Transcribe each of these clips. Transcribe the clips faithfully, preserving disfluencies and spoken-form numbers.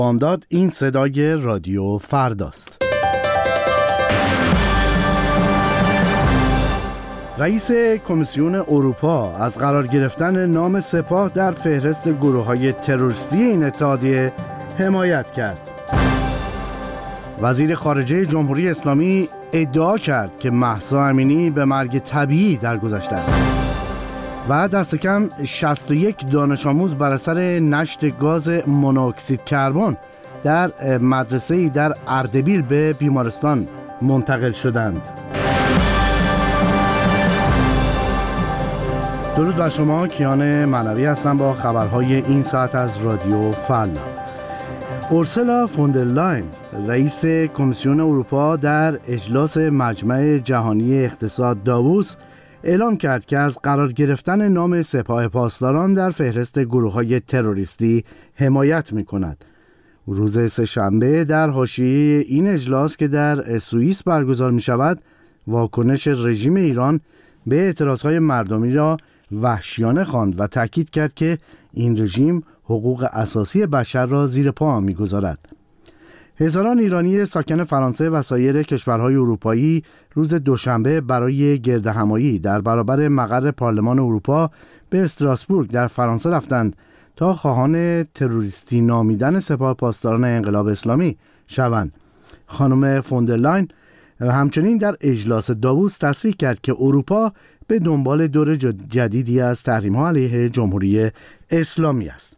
بامداد. این صدای رادیو فرداست. رئیس کمیسیون اروپا از قرار گرفتن نام سپاه در فهرست گروه‌های تروریستی این اتحادیه حمایت کرد. وزیر خارجه جمهوری اسلامی ادعا کرد که مهسا امینی به مرگ طبیعی درگذشته است. و دست کم شصت و یک دانش آموز بر اثر نشت گاز مونوکسید کربن در مدرسه‌ای در اردبیل به بیمارستان منتقل شدند. درود بر شما، کیان معنوی هستم با خبرهای این ساعت از رادیو فردا. اورسولا فون در لاین رئیس کمیسیون اروپا در اجلاس مجمع جهانی اقتصاد داووس اعلام کرد که از قرار گرفتن نام سپاه پاسداران در فهرست گروه‌های تروریستی حمایت می‌کند. روز سه‌شنبه در حاشیه این اجلاس که در سوئیس برگزار می‌شود، واکنش رژیم ایران به اعتراضهای مردمی را وحشیانه خواند و تاکید کرد که این رژیم حقوق اساسی بشر را زیر پا می‌گذارد. هزاران ایرانی ساکن فرانسه و سایر کشورهای اروپایی روز دوشنبه برای گردهمایی در برابر مقر پارلمان اروپا به استراسبورگ در فرانسه رفتند تا خواهان تروریستی نامیدن سپاه پاسداران انقلاب اسلامی شوند. خانم فون در لاین همچنین در اجلاس داووس تصریح کرد که اروپا به دنبال دور جدیدی از تحریم‌ها علیه جمهوری اسلامی است.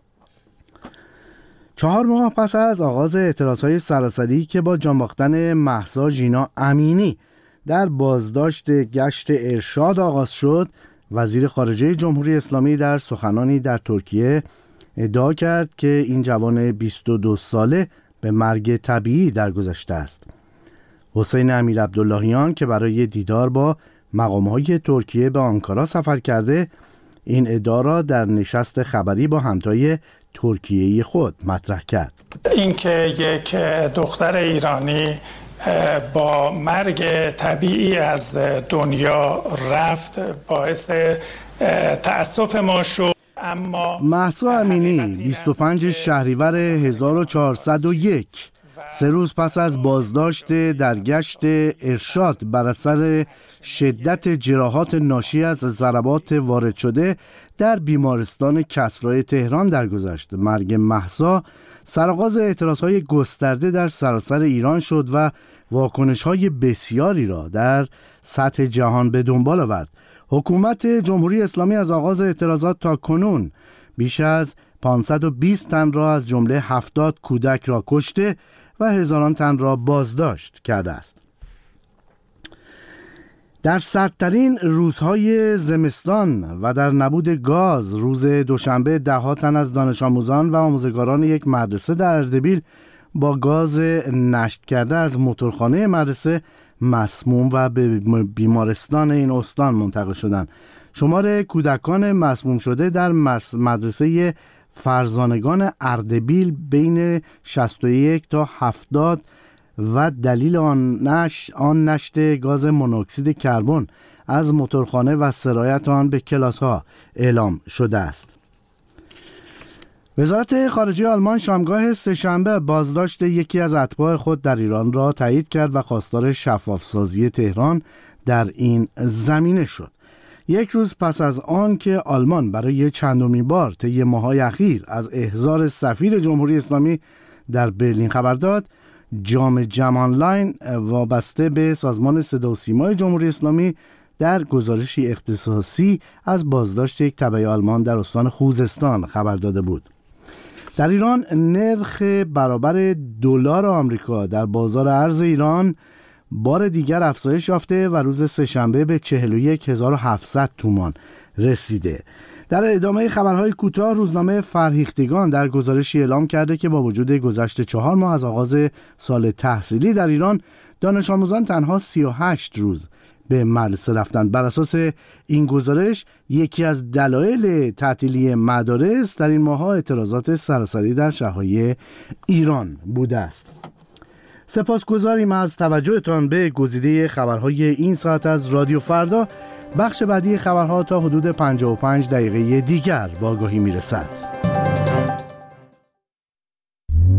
چهار ماه پس از آغاز اعتراضهای سراسری که با جان باختن مهسا ژینا امینی در بازداشت گشت ارشاد آغاز شد، وزیر خارجه جمهوری اسلامی در سخنانی در ترکیه ادعا کرد که این جوان بیست و دو ساله به مرگ طبیعی درگذشته است. حسین امیرعبداللهیان که برای دیدار با مقام‌های ترکیه به آنکارا سفر کرده، این ادعا را در نشست خبری با همتای ترکیه‌ای خود مطرح کرد. اینکه یک دختر ایرانی با مرگ طبیعی از دنیا رفت باعث تأسف ما شد. اما مهسا امینی بیست و پنج شهریور هزار و چهارصد و یک، سه روز پس از بازداشت در گشت ارشاد بر اثر شدت جراحات ناشی از ضربات وارد شده در بیمارستان کسری تهران درگذشت. مرگ مهسا سرآغاز اعتراضهای گسترده در سراسر ایران شد و واکنش‌های بسیاری را در سطح جهان به دنبال آورد. حکومت جمهوری اسلامی از آغاز اعتراضات تا کنون بیش از پانصد و بیست تن را از جمله هفتاد کودک را کشته و هزاران تن را بازداشت کرده است. در سردترین روزهای زمستان و در نبود گاز روز دوشنبه ده تن از دانش آموزان و آموزگاران یک مدرسه در اردبیل با گاز نشت کرده از موتورخانه مدرسه مسموم و به بیمارستان این استان منتقل شدند. شمار کودکان مسموم شده در مدرسه فرزانگان اردبیل بین شصت و یک تا هفتاد و دلیل آن نشت, آن نشت گاز مونوکسید کربن از موتورخانه و سرایت آن به کلاس‌ها اعلام شده است. وزارت خارجه آلمان شامگاه سه‌شنبه بازداشت یکی از اتباع خود در ایران را تایید کرد و خواستار شفافسازی تهران در این زمینه شد. یک روز پس از آن که آلمان برای چندمین بار طی ماه‌های اخیر از احضار سفیر جمهوری اسلامی در برلین خبر داد، جام جم آنلاین وابسته به سازمان صدا و سیمای جمهوری اسلامی در گزارشی اختصاصی از بازداشت یک تبع آلمان در استان خوزستان خبر داده بود. در ایران نرخ برابر دلار آمریکا در بازار ارز ایران بار دیگر افزایش یافته و روز سه‌شنبه به چهل و یک هزار و هفتصد تومان رسیده. در ادامه خبرهای کوتاه، روزنامه فرهیختگان در گزارشی اعلام کرده که با وجود گذشت چهار ماه از آغاز سال تحصیلی در ایران، دانش آموزان تنها سی و هشت روز به مدرسه رفتند. بر اساس این گزارش، یکی از دلایل تعطیلی مدارس در این ماه‌ها اعتراضات سراسری در شهرهای ایران بوده است. سپاسگزاریم از توجهتان به گزیده خبرهای این ساعت از رادیو فردا. بخش بعدی خبرها تا حدود پنجاه و پنج دقیقه دیگر با آگاهی میرسد.